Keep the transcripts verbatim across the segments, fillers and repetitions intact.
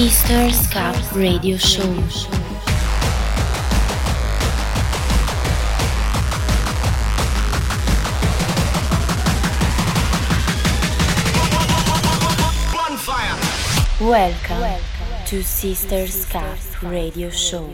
Sisters Cup Radio Show. Welcome, Welcome to Sisters Cup Radio Show.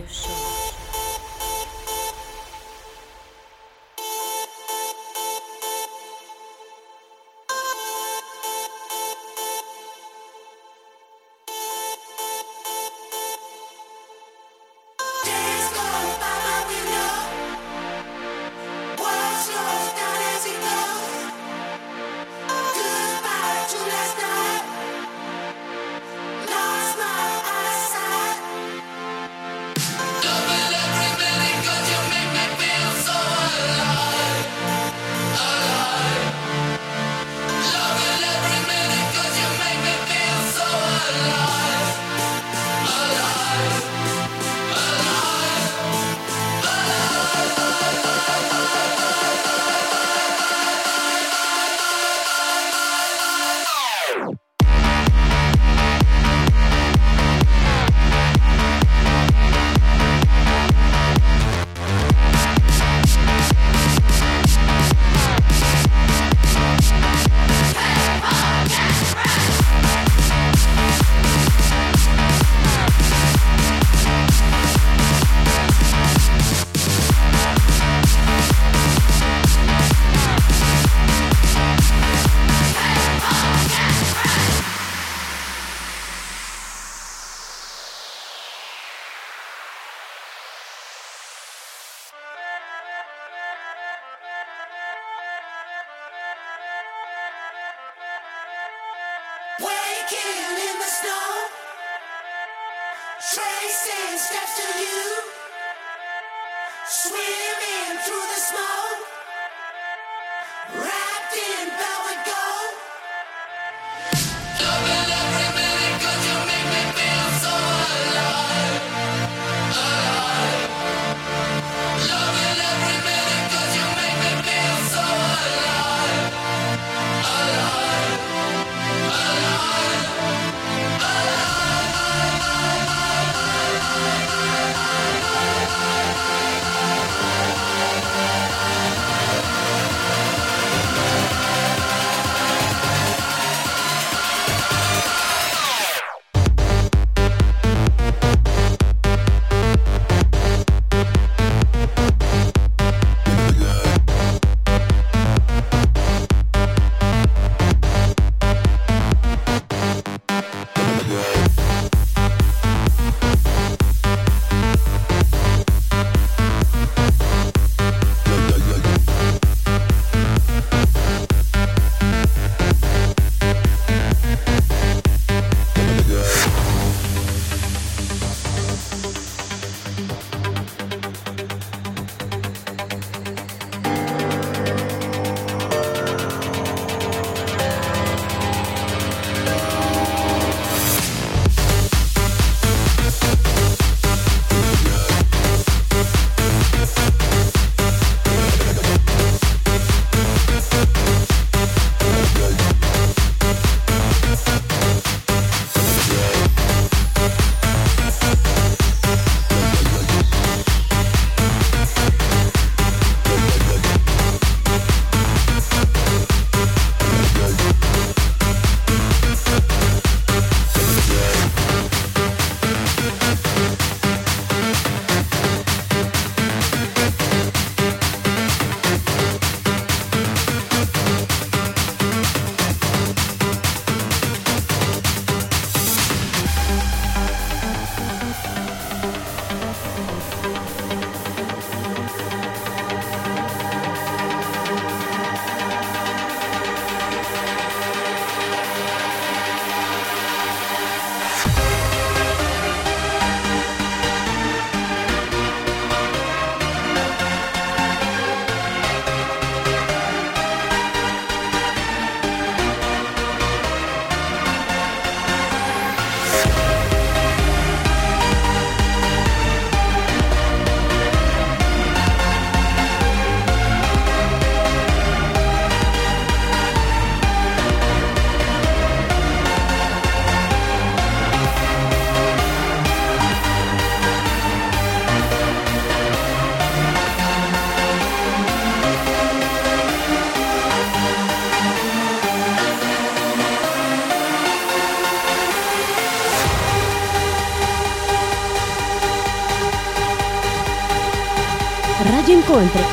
Radio Incontri.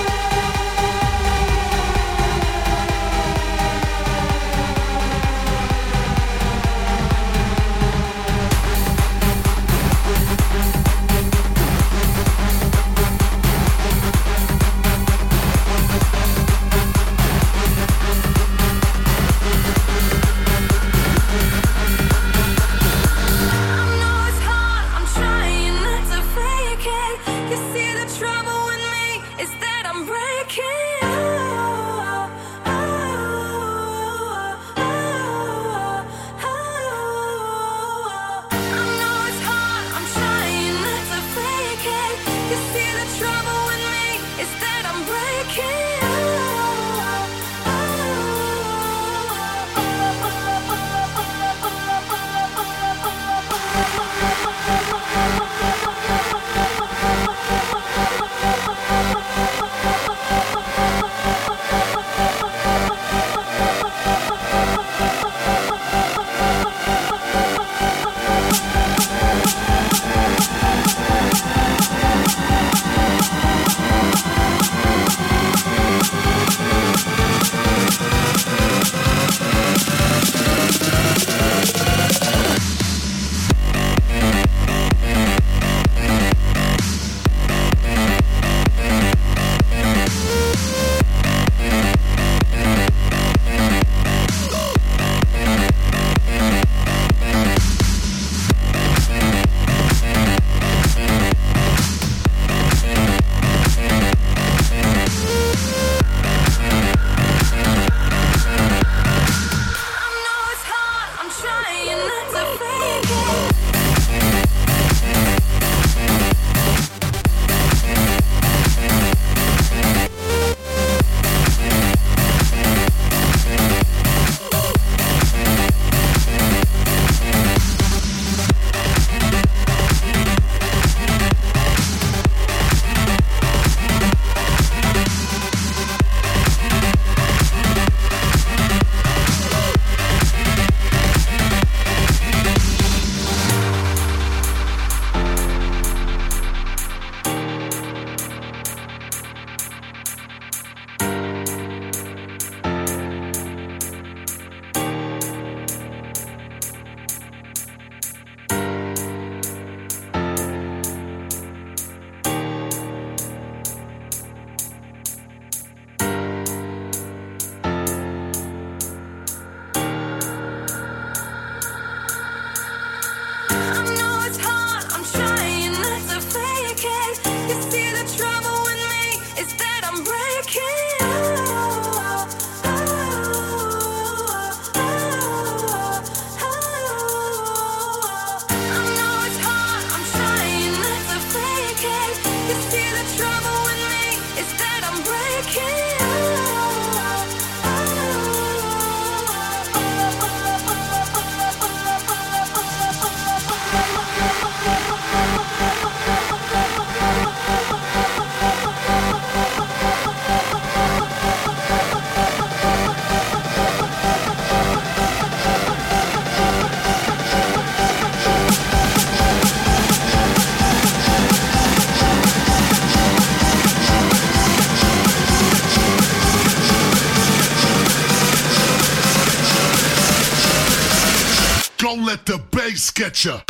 Don't let the bass get ya.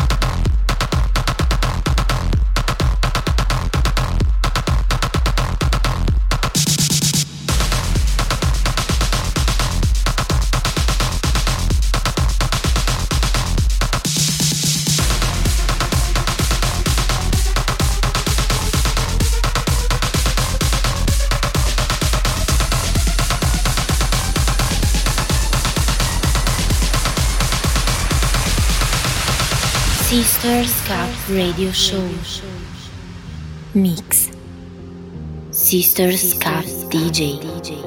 Sisters Cup Radio Show Mix Sisters Cup D J.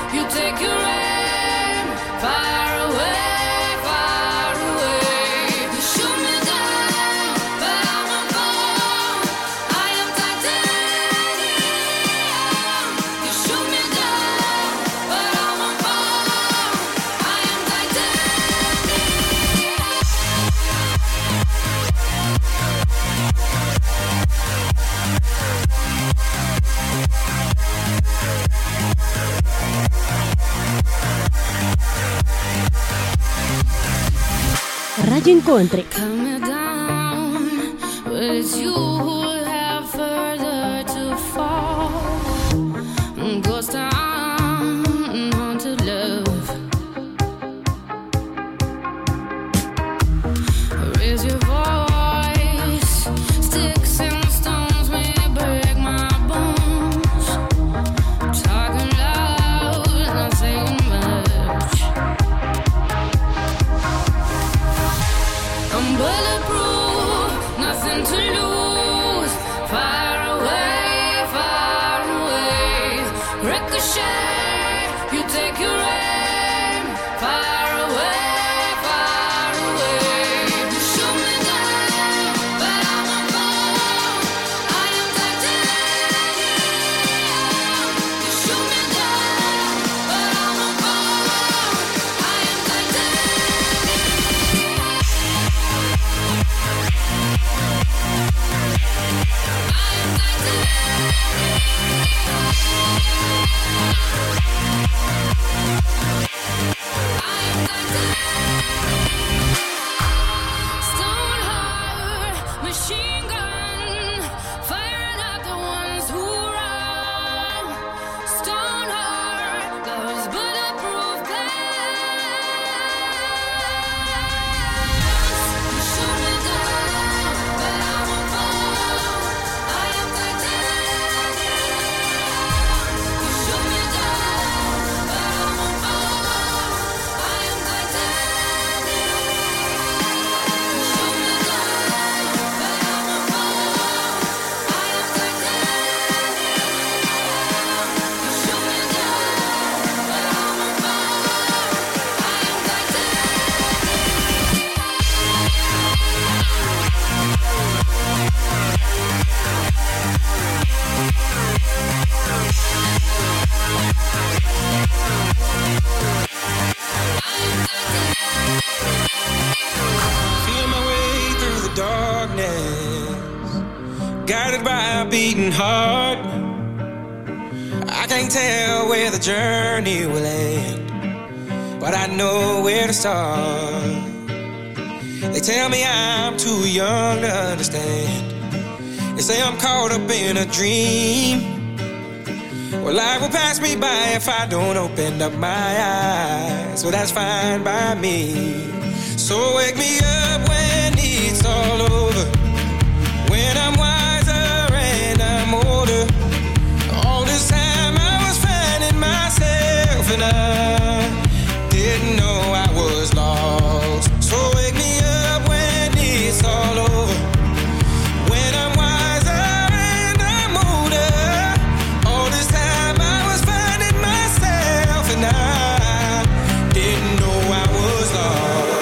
You take your aim far away, far away. You shoot me down, but I won't fall. I am titanium. You shoot me down, but I won't fall. I am titanium. Radio Incontri. Coming down, but it's you who have further to fall. Ghost town, haunted love. Raise your voice. Sticks and stones may break my bones. Talking loud, not saying much. I'm bulletproof, nothing to lose. Far away, far away. Ricochet, you take your aim. Far away, far away. You shoot me down, but I won't fall. I am titanium. You shoot me down, but I won't fall. I am titanium. Stone heart, machine gun, firing at the ones who run. Stone heart, those bulletproof glass. You shoot me down, but I won't fall. I am titanium. You shoot me down, but I won't fall. I am titanium. You shoot me down, but I won't fall. I am titanium. You shoot me down, but I won't fall. I am Feel my way through the darkness, guided by a beating heart. I can't tell where the journey will end, but I know where to start. They tell me I'm too young to understand. They say I'm caught up in a dream. Well, life will pass me by if I don't open up my eyes. Well, that's fine by me. So wake me up when it's all over, when I'm wiser and I'm older. All this time I was finding myself and I didn't know I was lost. So wake me up when it's all over, when I'm wiser and I'm older. All this time I was finding myself and I didn't know I was lost.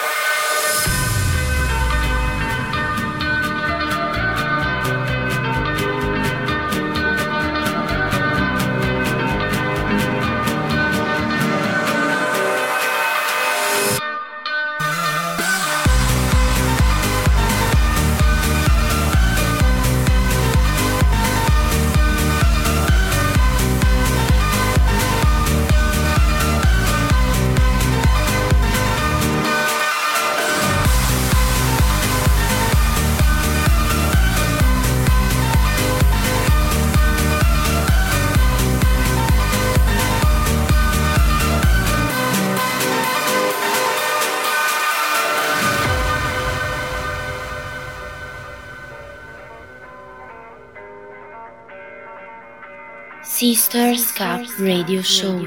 Sisters Cup Radio Show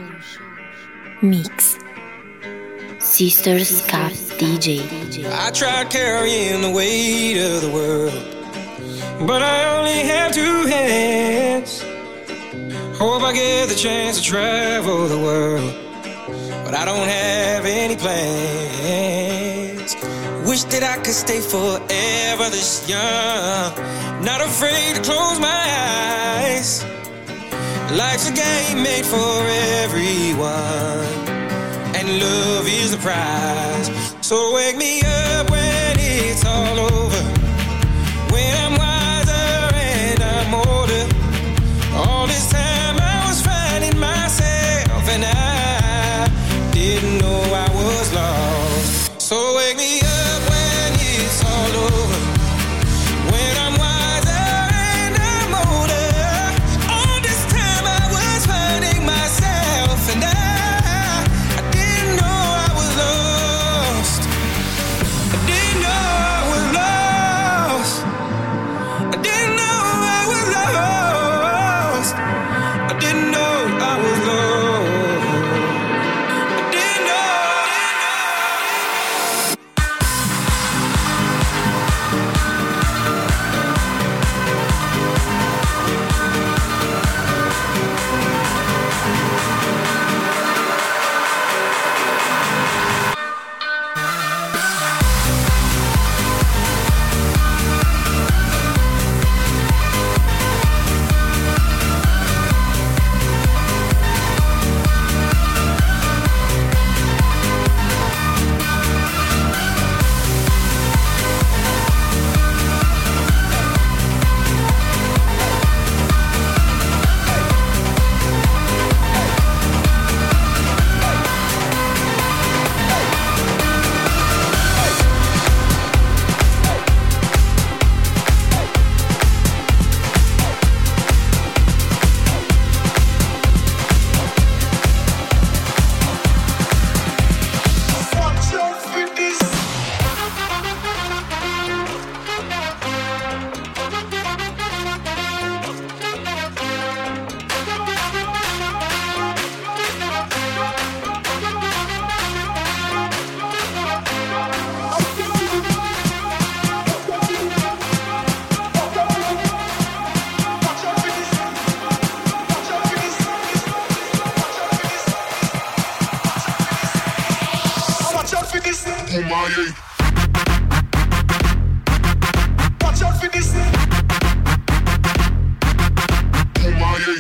Mix Sisters Cup D J. I tried carrying the weight of the world, but I only have two hands. Hope I get the chance to travel the world, but I don't have any plans. Wish that I could stay forever this young, not afraid to close my eyes. Life's a game made for everyone, and love is the prize. So wake me up when it's all over, when I'm wiser and I'm older. All this time I was finding myself, and I didn't know I was lost. So wake me up when it's all over, when I'm wiser and I'm older. All this time I was finding myself, and I, I didn't know I was lost. I didn't know I was lost. I didn't know I was lost. I didn't know I was lost. I didn't know. Kumaye. Watch out for this. Kumaye.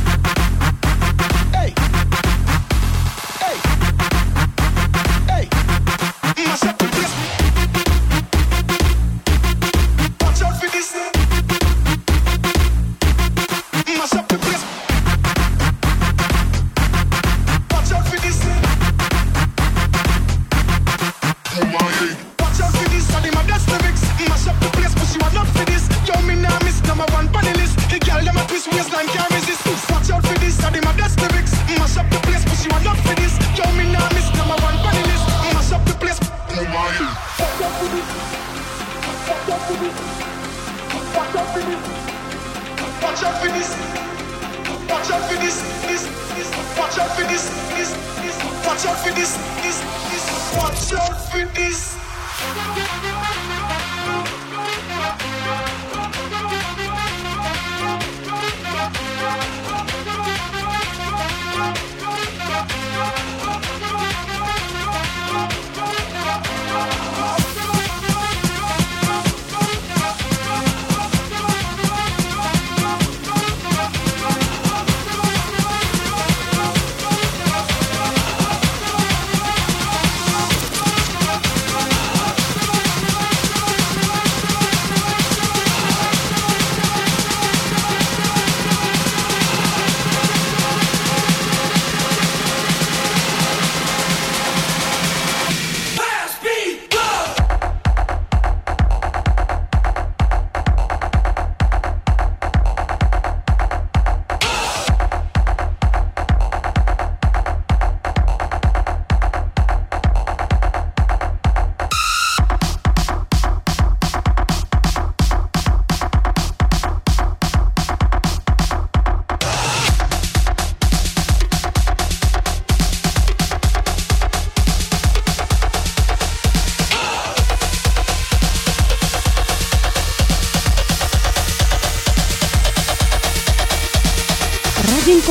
Hey. Hey. Hey. Mash up the place. Watch out for this. Mash up the place. Watch out for this. Kumaye. Watch out for this. And the mother's lyrics. Mash up the place, but she was not for this. Yo, me now miss number one panelist. The girl them a twist waistline can't resist. Watch out for this. And the mother's lyrics. Mash up the place, but she was not for this. Yo, me now miss number one panelist. Mash up the place. Kumaye. Watch out for this. Watch out for this. Watch out for this. Watch out for this. Watch out for this. This. This. Watch out for this. This. This. Watch out for this. This. This. Watch out for this.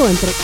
Incontri.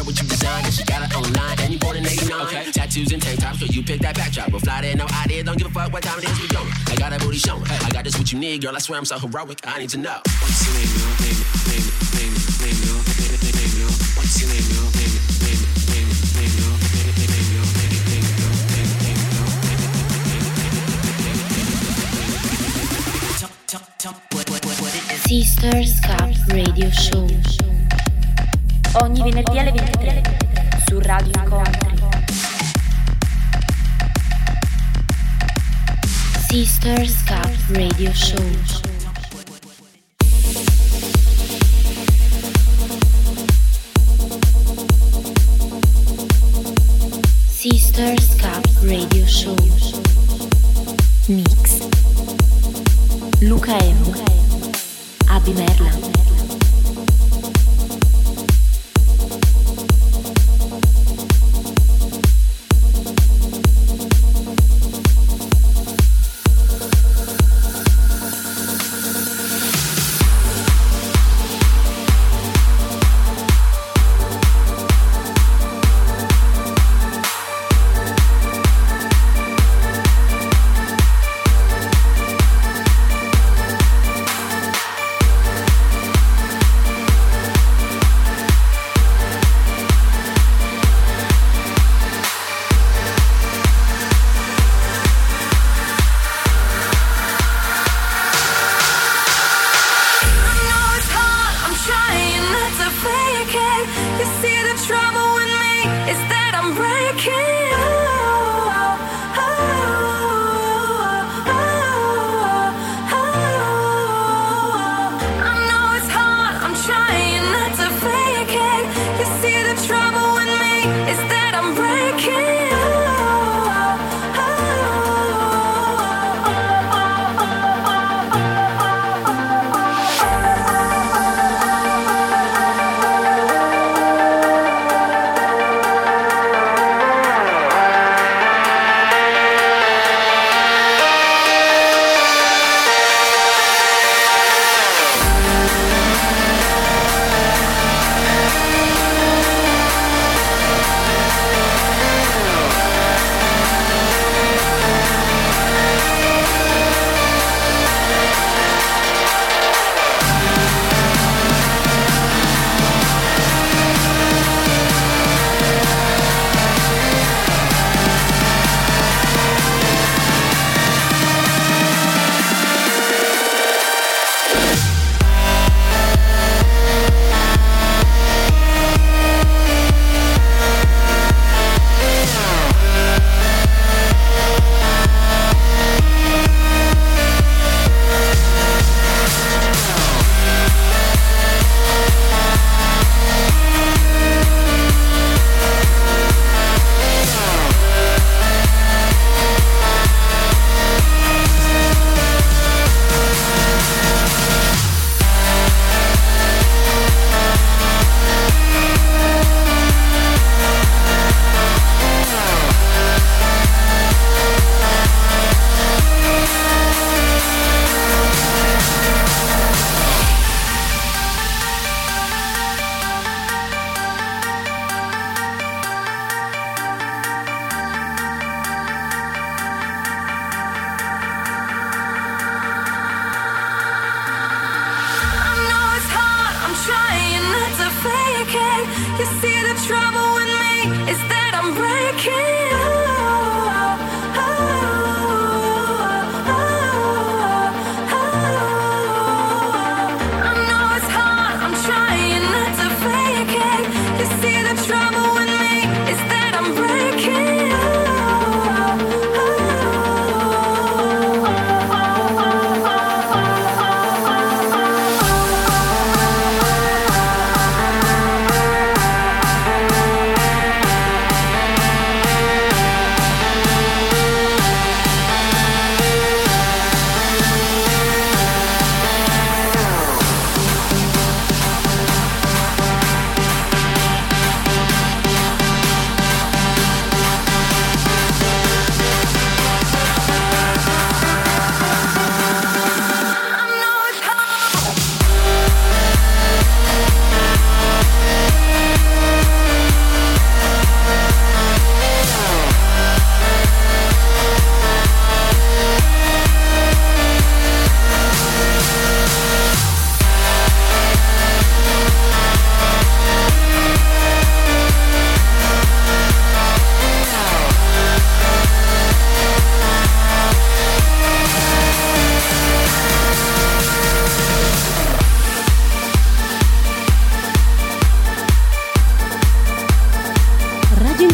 Tattoos and tank tops, so you pick that backdrop. We'll fly there, no idea, don't give a fuck what time it is, we going. I got that booty showing. I got this what you need, girl. I swear I'm so heroic. I need to know. What's your name, girl? Name, name, name, name, girl. Name, name, name, girl. What's your name, girl? Name, name, name, name, girl. Name, name, name, girl. Name, name, girl. Name, name, girl. Sisters Cup Radio Show. Ogni venerdì alle ventitré su Radio Country. Sisters Cup Radio Show. Sisters Cup Radio Show. Mix Luca M, Abby Merla.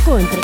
Incontri.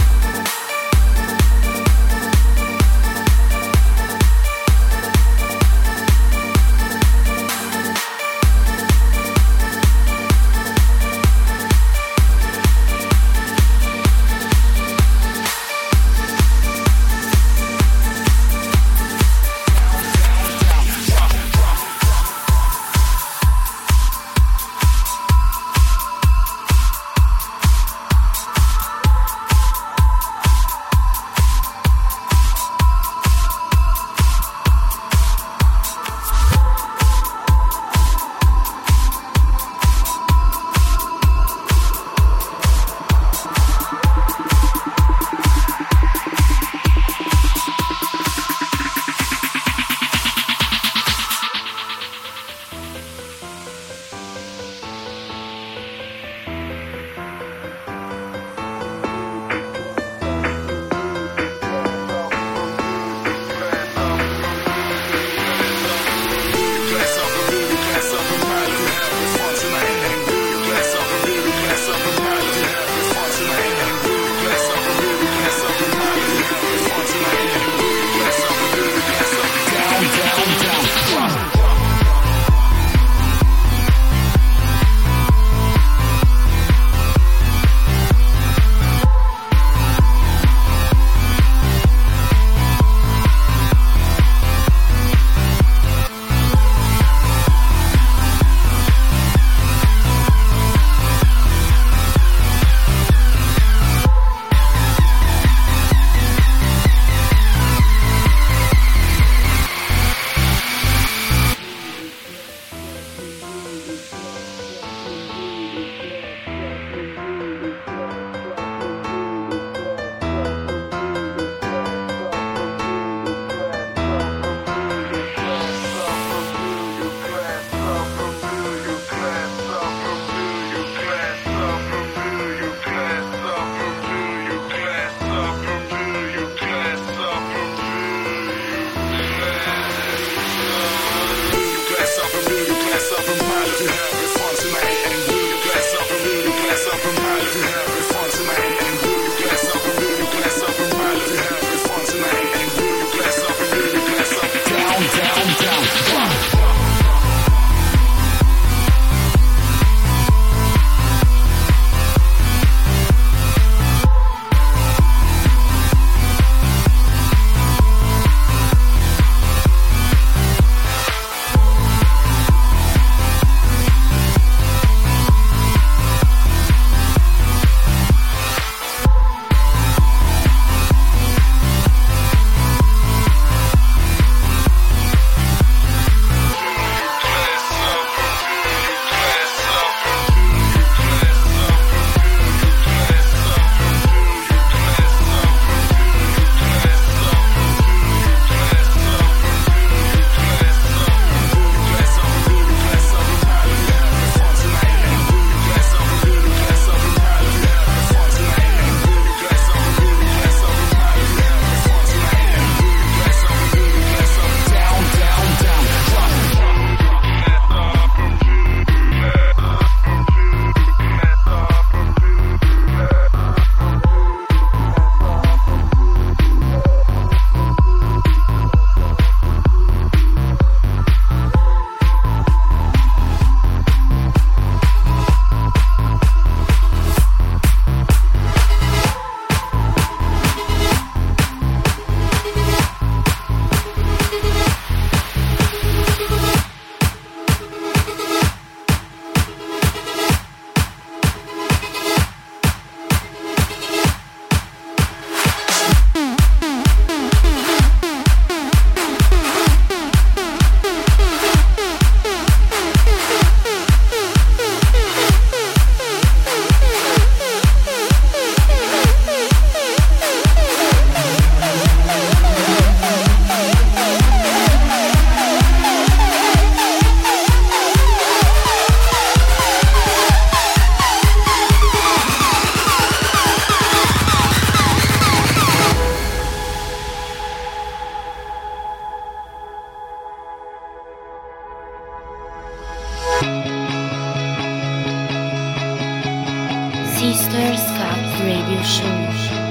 Sisters Cup Radio Show.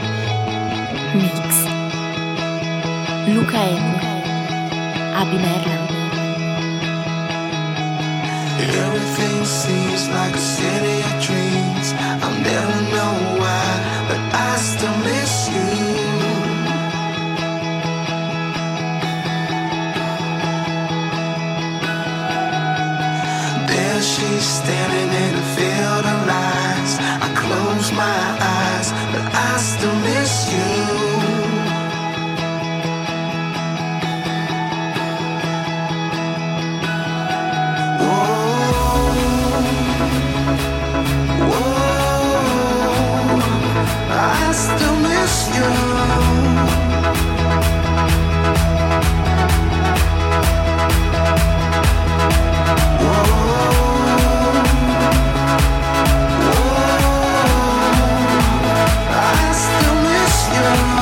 Mix Luca Emu Abi Merla. Everything seems like a city of dreams. I'll never know why, but I still miss you. There she's standing in a field of lights. I close my eyes, but I still miss you. I still miss you. Whoa, whoa, I still miss you.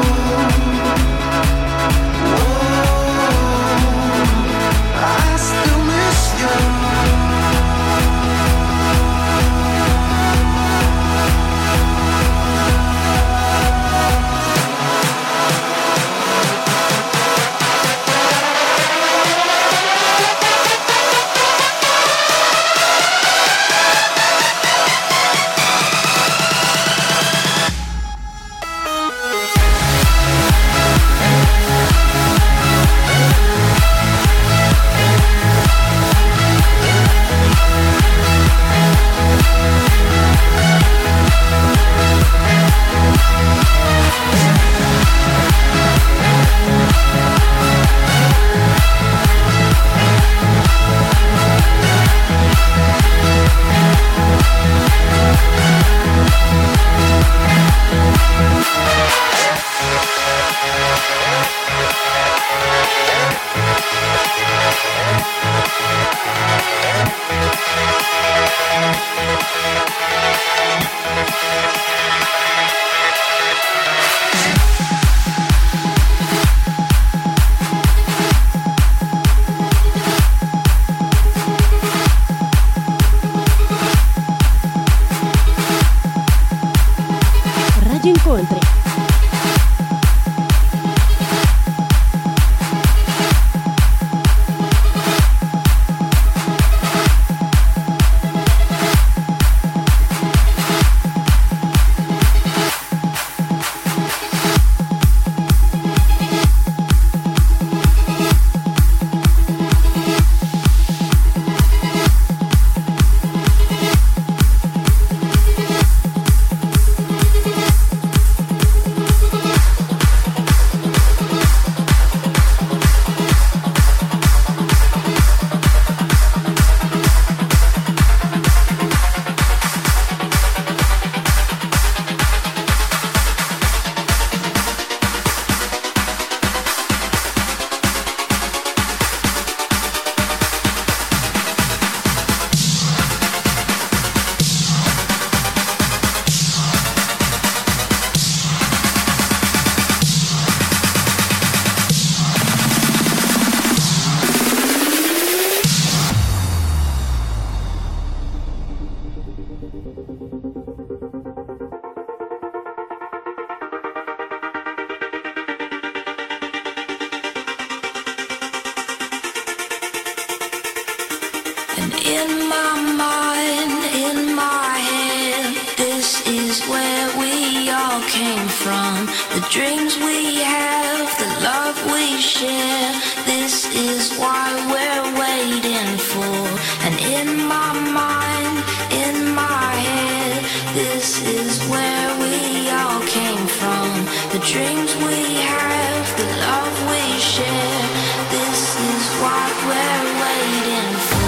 I still And in my mind, in my head, this is where we all came from. The dreams we have, the love we share, this is why we're waiting for. And in my mind, in my head, this is where we all came from. The dreams we have, the love we share, this is what we're waiting for.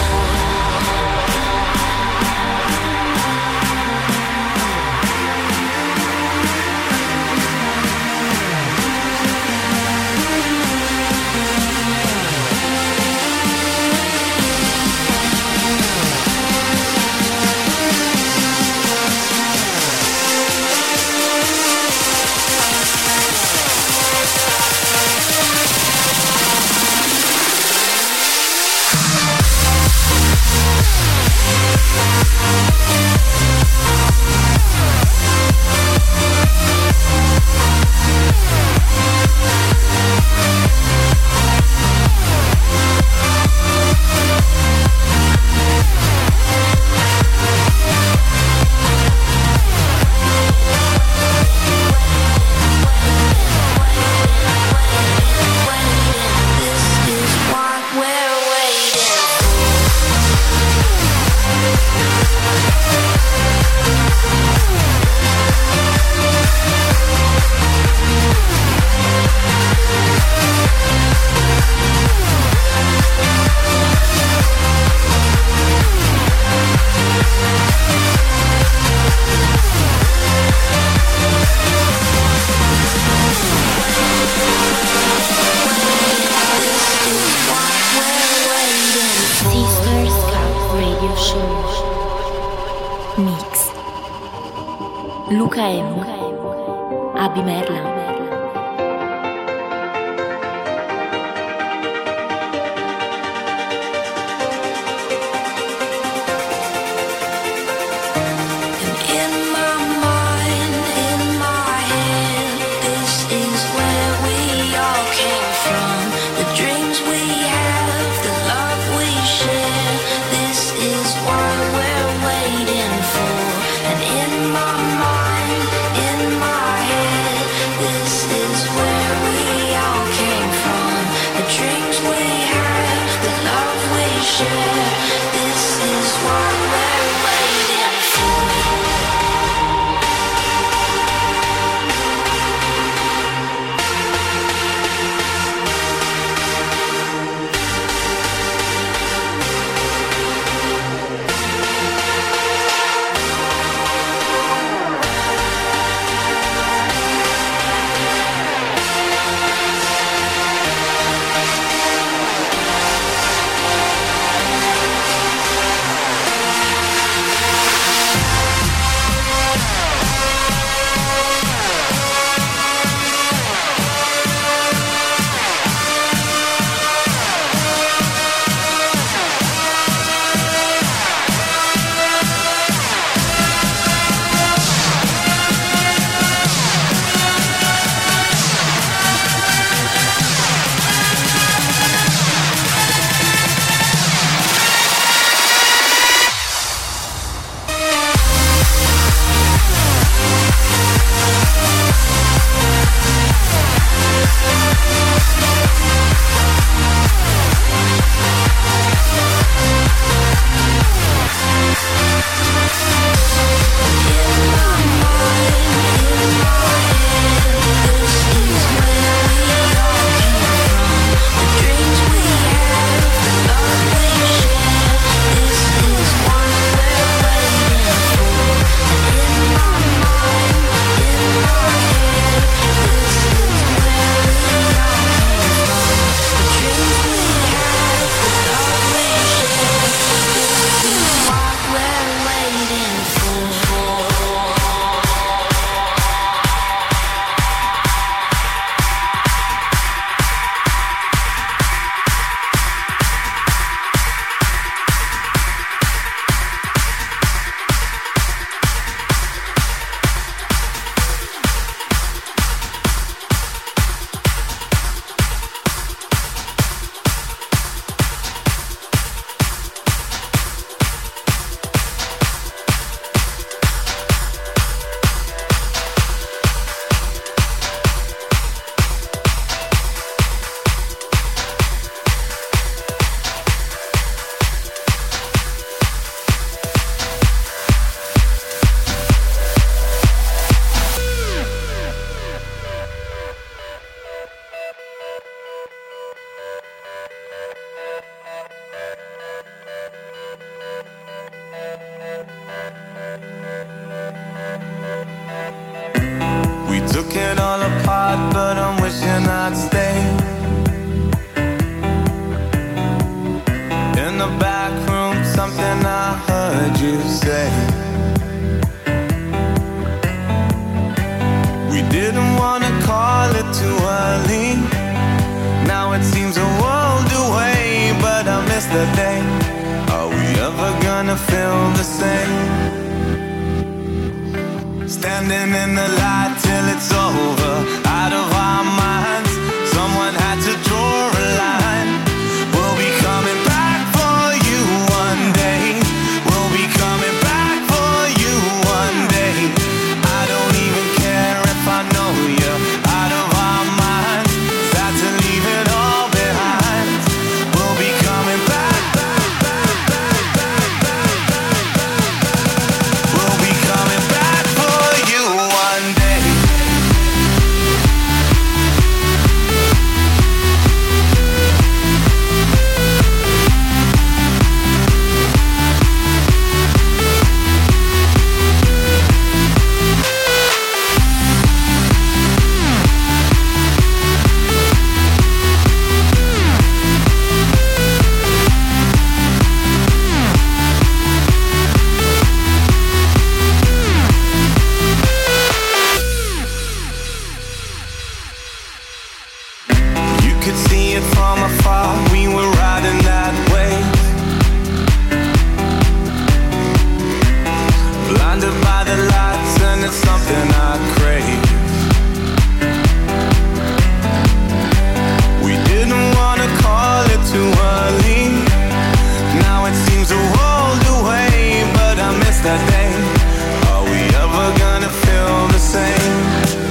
Luca Emo, Abby Merla. feel the same. Standing in the light till it's over, out of our minds. Someone had to draw a line. We'll be coming back for you one day. We'll be coming back for you one day. I don't even care if I know you're out of our minds. Sad to leave it all behind. We'll be coming back, back, back, back, back, back, back, back. We'll be coming back for you one day. You could see it from afar, we were riding that wave. Blinded by the lights and it's something I crave. We didn't wanna call it too early. Now it seems a world away, but I miss that day. Are we ever gonna feel the same?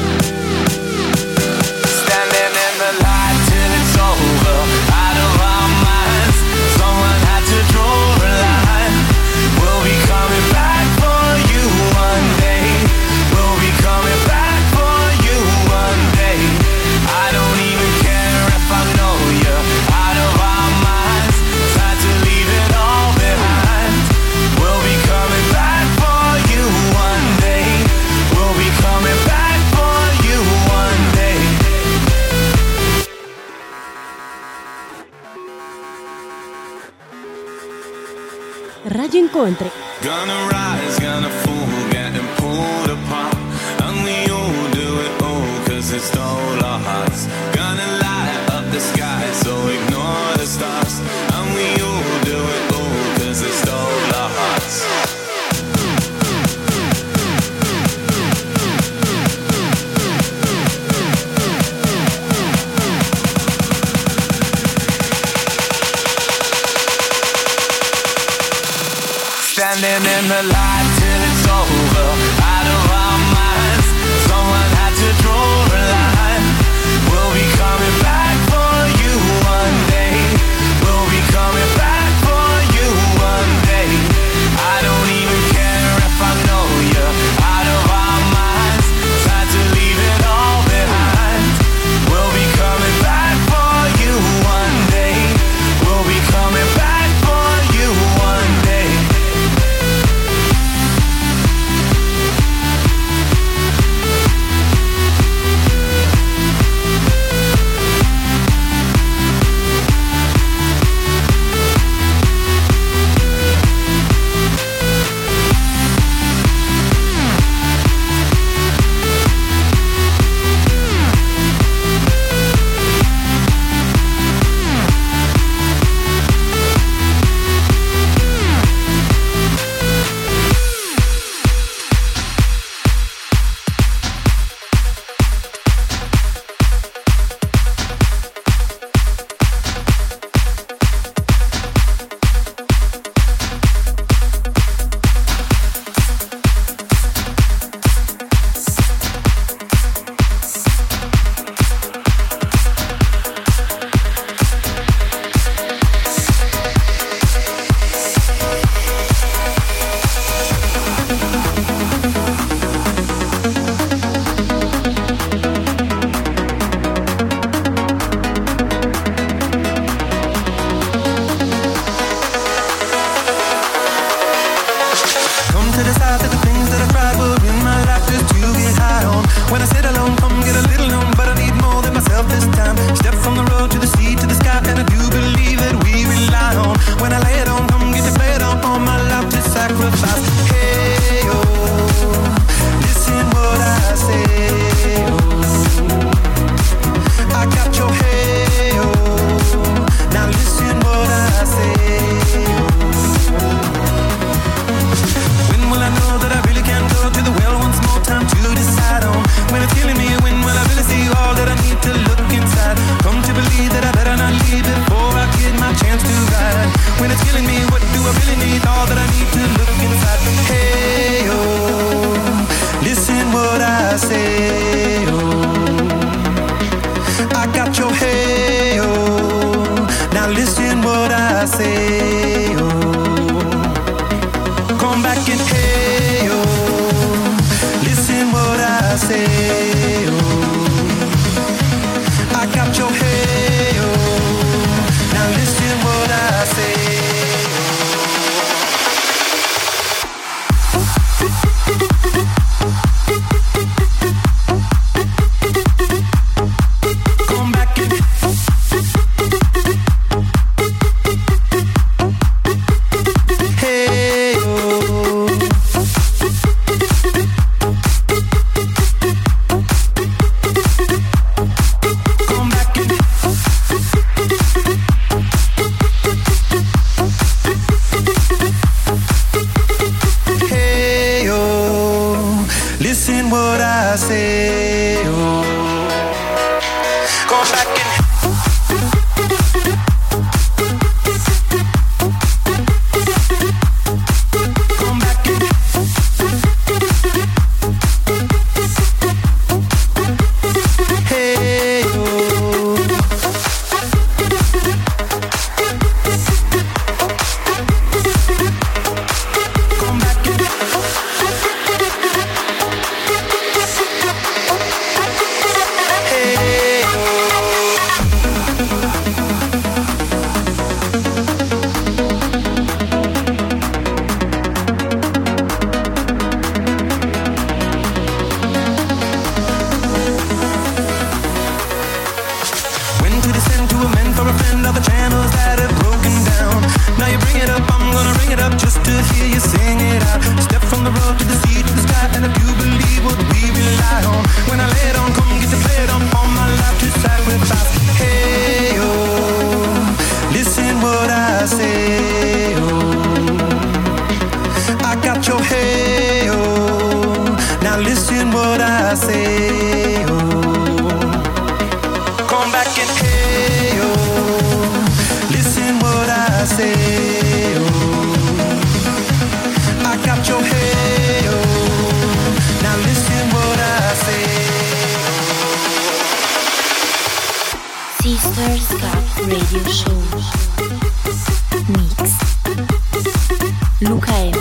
Standing in the light till it's over, out of our minds. Someone had to draw a line. We'll be coming back for you one day. We'll be coming back for you one day. I don't even care if I know you're out of our minds. Time to leave it all behind. We'll be coming back for you one day. We'll be coming back for you one day. Radio Incontri. Gonna rise, gonna fall, getting pulled apart. And we all do it all, cause it stole our hearts. Gonna light up the sky, so ignore the stars. And we all do it all, cause it stole our hearts. Standing in the light till it's over, out of our minds. Someone had to draw a line. We'll be coming back for you one day. We'll be coming back for you one day. I don't even care if I know you're out of our minds. Time to leave it all behind. We'll be coming back for you one day. We'll be coming back for you one day. say, oh. Come back and hey, oh. Listen what I say, oh. I got your hey, oh. Now listen what I say. Sisters Cup Radio Show Mix Luca M.